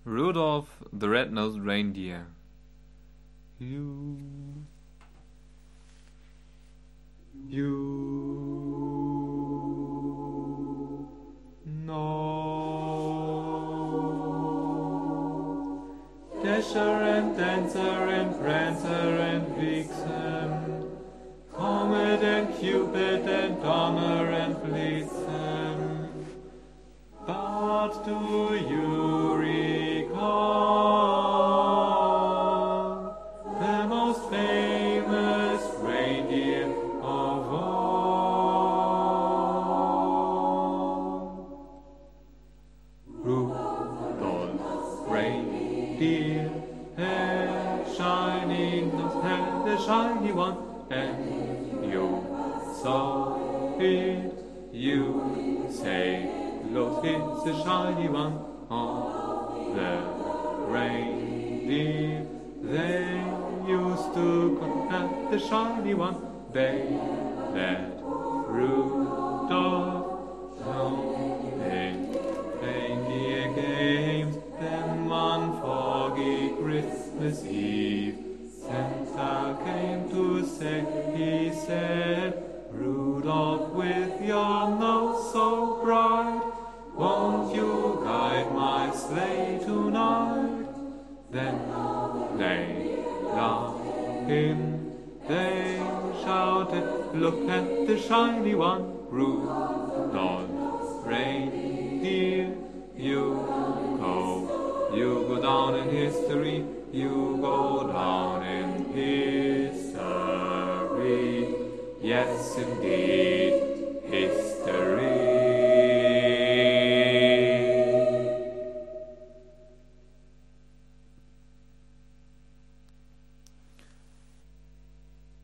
Rudolph the Red-Nosed Reindeer. You know Dasher and Dancer and Prancer and Vixen, Comet and Cupid and Donner and Blitzen. But do you recall the most famous reindeer of all? Rudolph, reindeer, hair shining nose, had the shiny one, and you saw it, you say, look, it's the shiny one on the reindeer. They used to call at the shiny one. They let Rudolph know they reindeer games. Then one foggy Christmas Eve, Santa came to say, he said, Rudolph, with your nose so bright, won't you guide my sleigh tonight? Then they laughing, they shouted, look at the shiny one, Rudolph, reindeer, you go down in history, you go down in history, yes indeed.